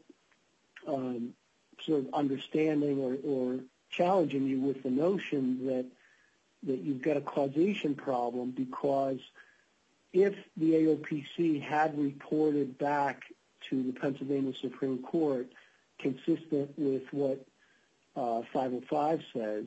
um, sort of understanding or, or challenging you with the notion that that you've got a causation problem, because if the A O P C had reported back to the Pennsylvania Supreme Court consistent with what uh, five oh five says,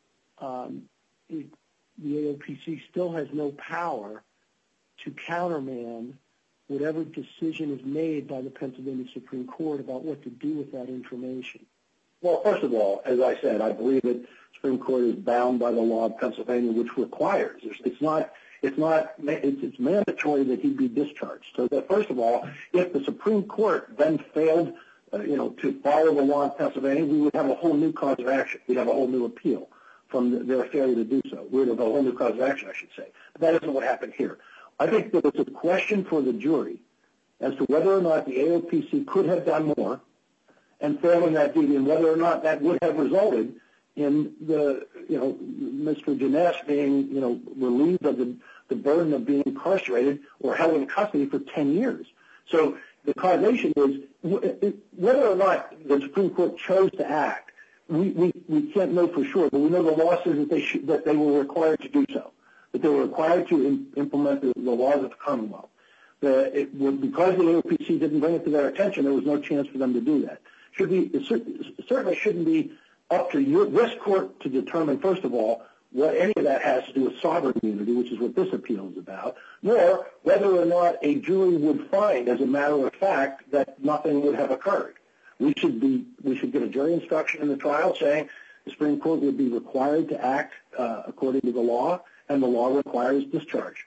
um, it, the A O P C still has no power to countermand whatever decision is made by the Pennsylvania Supreme Court about what to do with that information. Well, first of all, as I said, I believe that the Supreme Court is bound by the law of Pennsylvania, which requires it's not it's not it's, it's mandatory that he be discharged. So that first of all, if the Supreme Court then failed, uh, you know, to follow the law of Pennsylvania, we would have a whole new cause of action. We'd have a whole new appeal from the, their failure to do so. We'd have a whole new cause of action, I should say. But that isn't what happened here. I think that it's a question for the jury as to whether or not the A O P C could have done more, and failing that duty, and whether or not that would have resulted in the, you know, Mister Janess being, you know, relieved of the, the burden of being incarcerated or held in custody for ten years. So the causation is whether or not the Supreme Court chose to act. We, we, we can't know for sure, but we know the law says that they should, that they were required to do so, that they were required to in, implement the, the laws of the Commonwealth. The, it, because the A O P C didn't bring it to their attention, there was no chance for them to do that. Should be, it certainly shouldn't be up to your, this court to determine, first of all, what any of that has to do with sovereign immunity, which is what this appeal is about, nor whether or not a jury would find, as a matter of fact, that nothing would have occurred. We should be, we should get a jury instruction in the trial saying the Supreme Court would be required to act uh, according to the law, and the law requires discharge.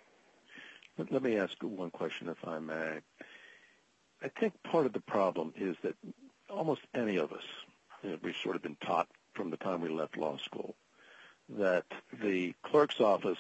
Let me ask one question, if I may. I think part of the problem is that almost any of us, you know, we've sort of been taught from the time we left law school that the clerk's office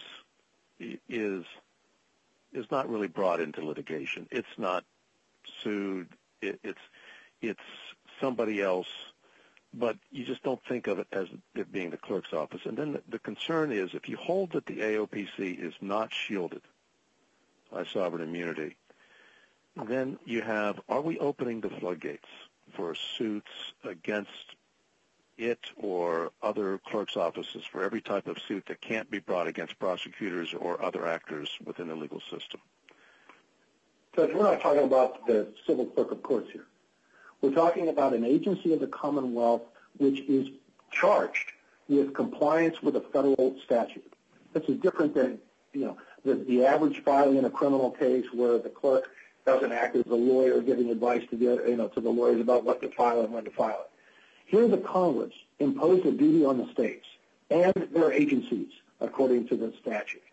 is is not really brought into litigation. It's not sued. It, it's it's somebody else, but you just don't think of it as it being the clerk's office. And then the, the concern is if you hold that the A O P C is not shielded by sovereign immunity, then you have, are we opening the floodgates for suits against it or other clerk's offices for every type of suit that can't be brought against prosecutors or other actors within the legal system? Judge, we're not talking about the civil clerk of courts here. We're talking about an agency of the Commonwealth which is charged with compliance with a federal statute. This is different than, you know, the, the average filing in a criminal case where the clerk doesn't act as a lawyer giving advice to the, you know, to the lawyers about what to file and when to file it. Here the Congress imposed a duty on the states and their agencies according to the statute,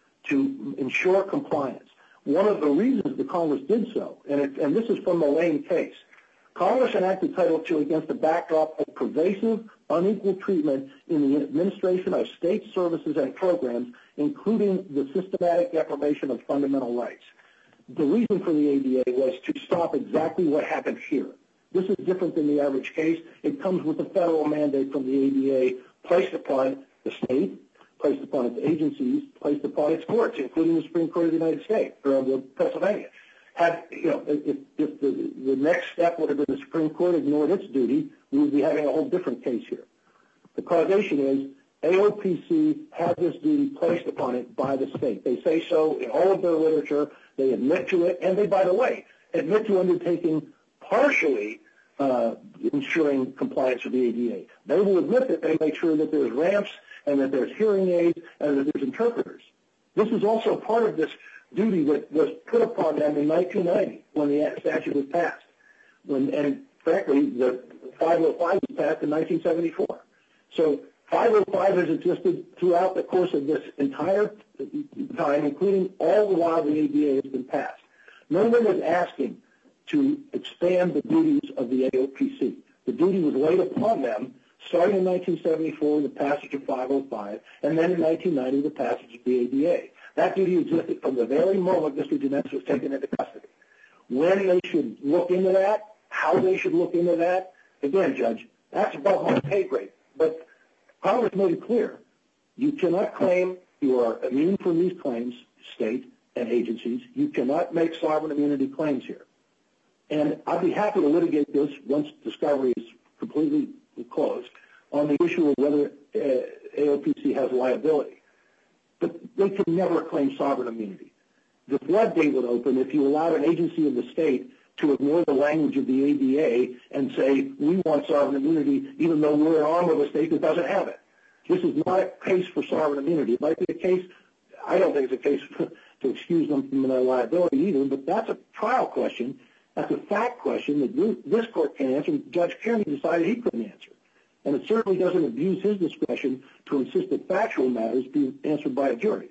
to ensure compliance. One of the reasons the Congress did so, and, it, and this is from the Lane case, Congress enacted Title two against the backdrop of pervasive, unequal treatment in the administration of state services and programs, including the systematic deprivation of fundamental rights. The reason for the A D A was to stop exactly what happened here. This is different than the average case. It comes with a federal mandate from the A D A placed upon the state, placed upon its agencies, placed upon its courts, including the Supreme Court of the United States, or of Pennsylvania. Had, you know, if, if the, the next step would have been the Supreme Court ignored its duty, we would be having a whole different case here. The causation is A O P C had this duty placed upon it by the state. They say so in all of their literature. They admit to it, and they, by the way, admit to undertaking partially uh, ensuring compliance with the A D A. They will admit that they make sure that there's ramps and that there's hearing aids and that there's interpreters. This is also part of this duty that was put upon them in nineteen ninety when the statute was passed. When, and frankly, the five oh five was passed in nineteen seventy-four. So five oh five has existed throughout the course of this entire time, including all the while the A D A has been passed. No one is asking to expand the duties of the A O P C. The duty was laid upon them starting in nineteen seventy-four with the passage of five oh five, and then in nineteen ninety the passage of the A D A. That duty existed from the very moment Mister Janess was taken into custody. When they should look into that, how they should look into that, again, Judge, that's above my pay grade. But Congress made it clear. You cannot claim you are immune from these claims, state and agencies. You cannot make sovereign immunity claims here. And I'd be happy to litigate this once discovery is completely closed on the issue of whether uh, A O P C has liability. But they can never claim sovereign immunity. The floodgate would open if you allowed an agency of the state to ignore the language of the A D A and say, we want sovereign immunity even though we're an arm of a state that doesn't have it. This is not a case for sovereign immunity. It might be a case, I don't think it's a case to excuse them from their liability either, but that's a trial question. That's a fact question that this court can't answer. Judge Kearney decided he couldn't answer. And it certainly doesn't abuse his discretion to insist that factual matters be answered by a jury.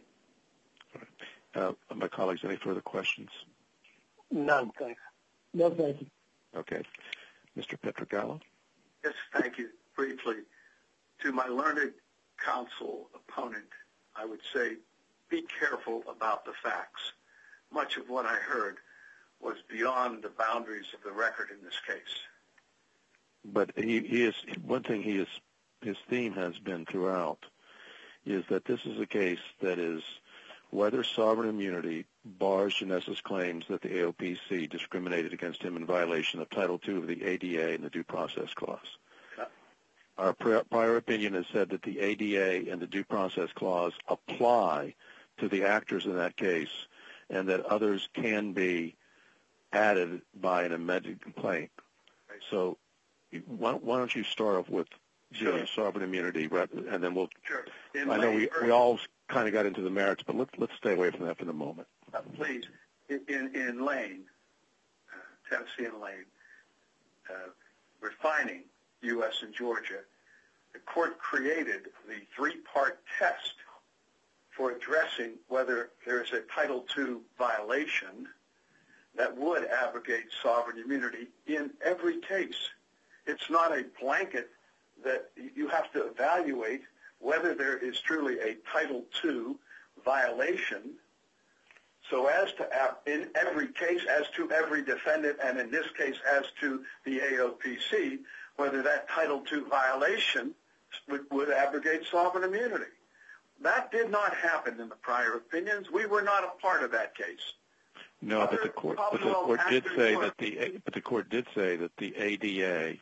Uh, my colleagues, any further questions? None, thanks. No, thank you. Okay. Mister Pietrogallo? Yes, thank you. Briefly, to my learned counsel opponent, I would say be careful about the facts. Much of what I heard was beyond the boundaries of the record in this case. But he, he is one thing he is his theme has been throughout is that this is a case that is whether sovereign immunity bars Janess's claims that the A O P C discriminated against him in violation of Title two of the A D A and the Due Process Clause. Our prior opinion has said that the A D A and the Due Process Clause apply to the actors in that case and that others can be added by an amended complaint. So why, why don't you start off with sure. uh, sovereign immunity, and then we'll. Sure. In I know Lane, we, we all kind of got into the merits, but let's let's stay away from that for the moment. Uh, please, in in Lane, uh, Tennessee and Lane, uh, refining U S and Georgia, the court created the three-part test for addressing whether there is a Title two violation that would abrogate sovereign immunity in every case. It's not a blanket that you have to evaluate whether there is truly a Title two violation so as to, in every case, as to every defendant, and in this case as to the A O P C, whether that Title two violation would, would abrogate sovereign immunity. That did not happen in the prior opinions. We were not a part of that case. No, Other but the court, but the court did say that the, but the court did say that the A D A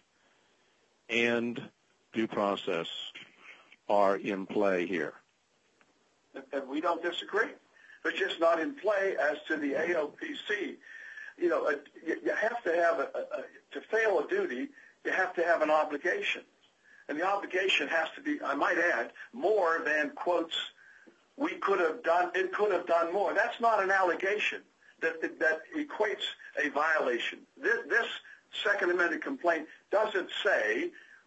and due process are in play here. And we don't disagree. They're just not in play as to the A O P C. You know, you have to have a, a, to fail a duty, you have to have an obligation. And the obligation has to be, I might add, more than, quotes, we could have done, it could have done more. That's not an allegation that, that, that equates a violation. This, this Second Amendment complaint doesn't say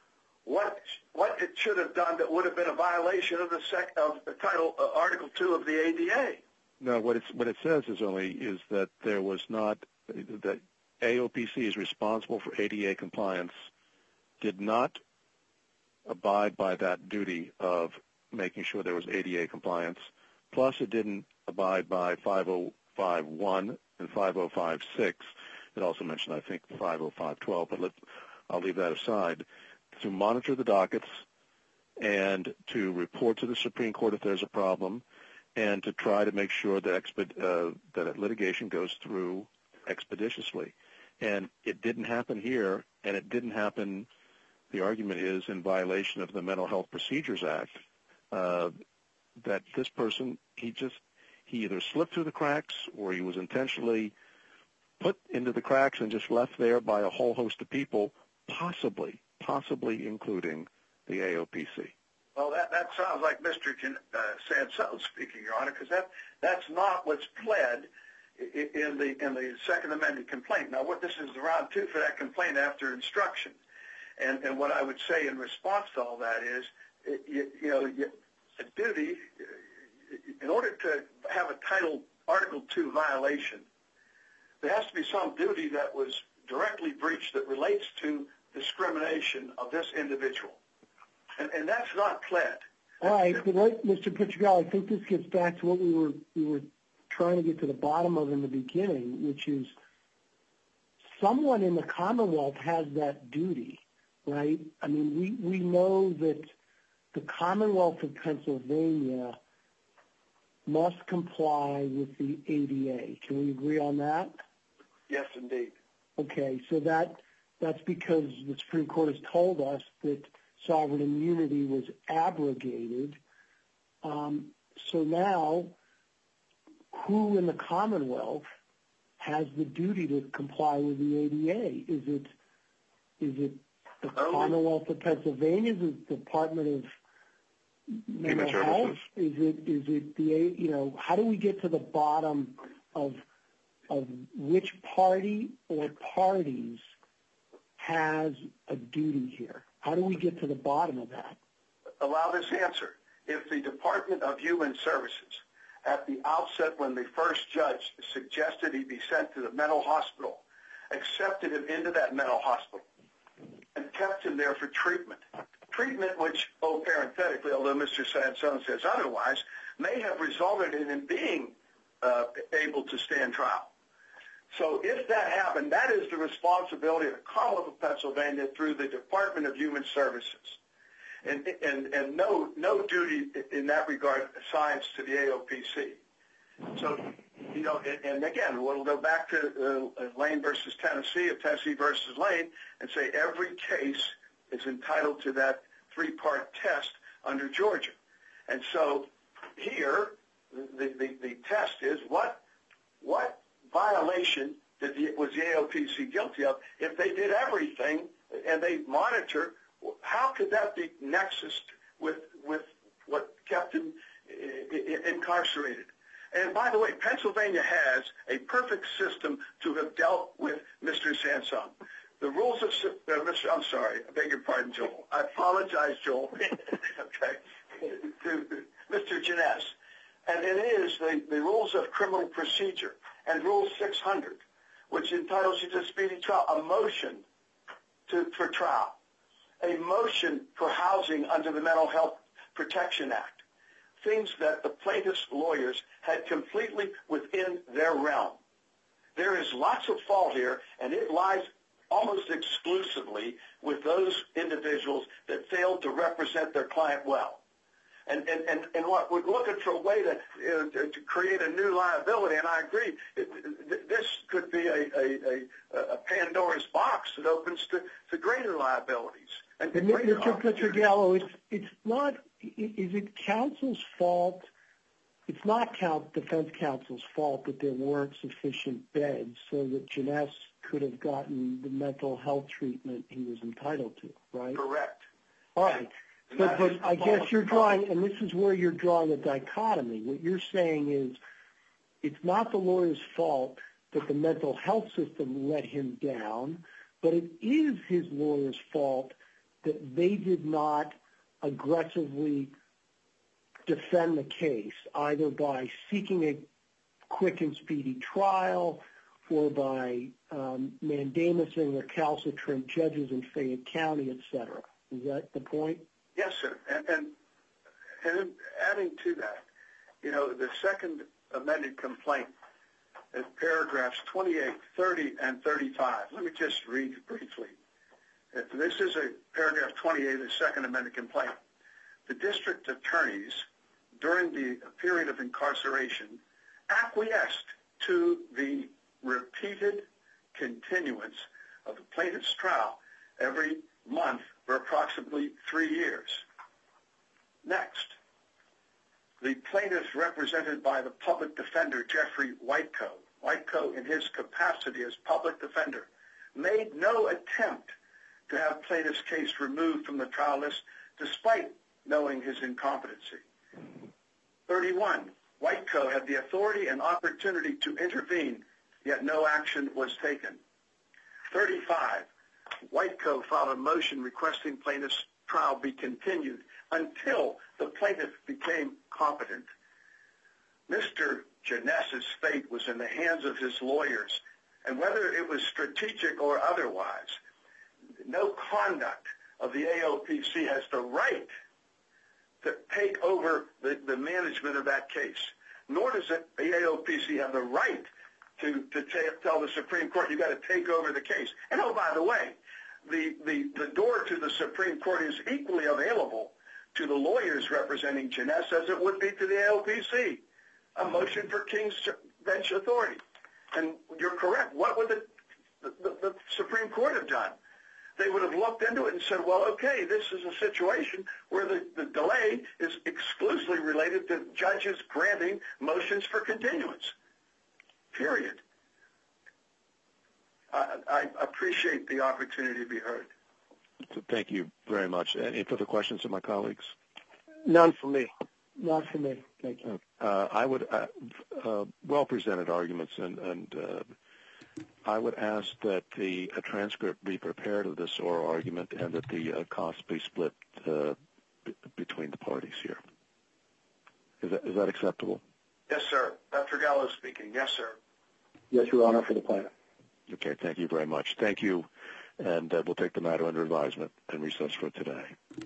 what what it should have done that would have been a violation of the sec, of the title uh, Article Two of the A D A. No, what it's what it says is only is that there was not that A O P C is responsible for A D A compliance, did not abide by that duty of making sure there was A D A compliance. Plus, it didn't abide by five oh five one and five oh five six. It also mentioned, I think, five oh five twelve, but let, I'll leave that aside. To monitor the dockets and to report to the Supreme Court if there's a problem, and to try to make sure that exped, uh, that litigation goes through expeditiously. And it didn't happen here, and it didn't happen, the argument is, in violation of the Mental Health Procedures Act, uh, that this person, he just, he either slipped through the cracks or he was intentionally put into the cracks and just left there by a whole host of people, possibly, possibly including the A O P C. Well, that, that sounds like Mister Jan, uh, Sansone speaking, Your Honor, because that, that's not what's pled in the in the Second Amendment complaint. Now, what this is round two for that complaint after instruction. And, and what I would say in response to all that is, you, you know, a duty, in order to have a Title Article two violation, there has to be some duty that was directly breached that relates to discrimination of this individual. And, and that's not pled. All right, but like Mister Pietragala, I think this gets back to what we were we were trying to get to the bottom of in the beginning, which is someone in the Commonwealth has that duty, right? I mean, we, we know that the Commonwealth of Pennsylvania must comply with the A D A. Can we agree on that? Yes, indeed. Okay, so that that's because the Supreme Court has told us that sovereign immunity was abrogated. Um, so now, who in the Commonwealth has the duty to comply with the A D A? Is it is it the oh. Commonwealth of Pennsylvania? Is it the Department of Mental Health? Is it is it the you know? How do we get to the bottom of of which party or parties has a duty here? How do we get to the bottom of that? Allow this answer. If the Department of Human Services, at the outset when the first judge suggested he be sent to the mental hospital, accepted him into that mental hospital and kept him there for treatment, treatment which, oh, parenthetically, although Mister Sansone says otherwise, may have resulted in him being uh, able to stand trial. So if that happened, that is the responsibility of the Commonwealth of Pennsylvania through the Department of Human Services. And, and, and no, no duty in that regard assigns to the A O P C. So, you know, and, and again, we'll go back to uh, Lane versus Tennessee, or Tennessee versus Lane, and say every case is entitled to that three-part test under Georgia. And so here, the, the, the test is what, what violation did the, was the A O P C guilty of? If they did everything and they monitor, how could that be nexus with with what kept him incarcerated? And by the way, Pennsylvania has a perfect system to have dealt with Mister Sansone. The rules of uh, Mister I'm sorry, I beg your pardon, Joel. I apologize, Joel. Okay, to Mister Janess, and it is the, the rules of criminal procedure and Rule six hundred, which entitles you to speedy trial, a motion to for trial, a motion for housing under the Mental Health Protection Act, things that the plaintiff's lawyers had completely within their realm. There is lots of fault here, and it lies almost exclusively with those individuals that failed to represent their client well. And, and, and, and what we're looking for a way to, you know, to, to create a new liability, and I agree, it, it, this could be a, a, a, a Pandora's box that opens to, to greater liabilities. And Mister Pietragala, it's, it's not, is it counsel's fault? It's not count, defense counsel's fault that there weren't sufficient beds so that Janess could have gotten the mental health treatment he was entitled to, right? Correct. All right. But, but I guess you're drawing, and this is where you're drawing a dichotomy. What you're saying is it's not the lawyer's fault that the mental health system let him down, but it is his lawyer's fault that they did not aggressively defend the case, either by seeking a quick and speedy trial or by um, mandamusing recalcitrant judges in Fayette County, et cetera. Is that the point? Yes, sir. And, and, and adding to that, you know, the second amended complaint is paragraphs twenty-eight, thirty, and thirty-five. Let me just read briefly. This is a paragraph twenty-eight of the second amended complaint. The district attorneys, during the period of incarceration, acquiesced to the repeated continuance of the plaintiff's trial every month for approximately three years. Next, the plaintiff, represented by the public defender, Jeffrey Whitecoe, Whitecoe in his capacity as public defender, made no attempt to have plaintiff's case removed from the trial list despite knowing his incompetency. thirty-one, Whitecoe had the authority and opportunity to intervene, yet no action was taken. thirty-five, Whitecoe filed a motion requesting plaintiff's trial be continued until the plaintiff became competent. Mister Janess's fate was in the hands of his lawyers, and whether it was strategic or otherwise, no conduct of the A O P C has the right to take over the, the management of that case, nor does it, the A O P C have the right to, to t- tell the Supreme Court, you've got to take over the case. And oh, by the way, the, the, the door to the Supreme Court is equally available to the lawyers representing Janess as it would be to the A O P C, a motion for King's Bench authority. And you're correct. What would the, the, the Supreme Court have done? They would have looked into it and said, well, okay, this is a situation where the, the delay is exclusively related to judges granting motions for continuance, period. I, I appreciate the opportunity to be heard. Thank you very much. Any further questions of my colleagues? None for me. Not for me. Thank you. Uh, I would, uh, uh, well-presented arguments, and, and uh, I would ask that the a transcript be prepared of this oral argument and that the uh, costs be split uh, b- between the parties here. Is that, is that acceptable? Yes, sir. Doctor Gallo speaking. Yes, sir. Yes, Your Honor, for the plaintiff. Okay, thank you very much. Thank you, and uh, we'll take the matter under advisement and recess for today.